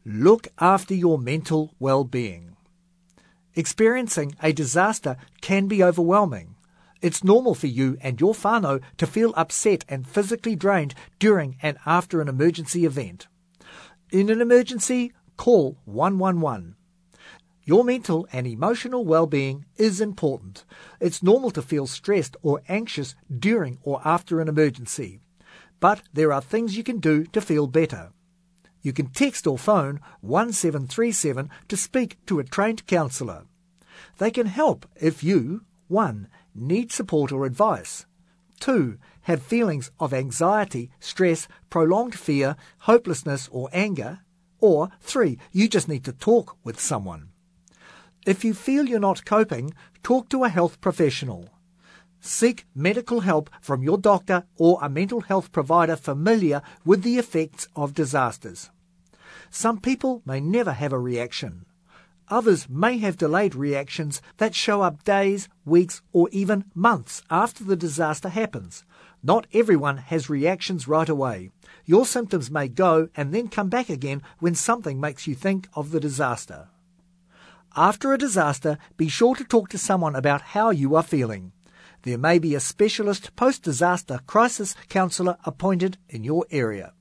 Look after your mental well-being. Experiencing a disaster can be overwhelming. It's normal for you and your whānau to feel upset and physically drained during and after an emergency event. In an emergency, call 111. Your mental and emotional well-being is important. It's normal to feel stressed or anxious during or after an emergency. But there are things you can do to feel better. You can text or phone 1737 to speak to a trained counsellor. They can help if you, 1. Need support or advice. 2. Have feelings of anxiety, stress, prolonged fear, hopelessness or anger. Or 3. You just need to talk with someone. If you feel you're not coping, talk to a health professional. Seek medical help from your doctor or a mental health provider familiar with the effects of disasters. Some people may never have a reaction. Others may have delayed reactions that show up days, weeks, or even months after the disaster happens. Not everyone has reactions right away. Your symptoms may go and then come back again when something makes you think of the disaster. After a disaster, be sure to talk to someone about how you are feeling. There may be a specialist post-disaster crisis counsellor appointed in your area.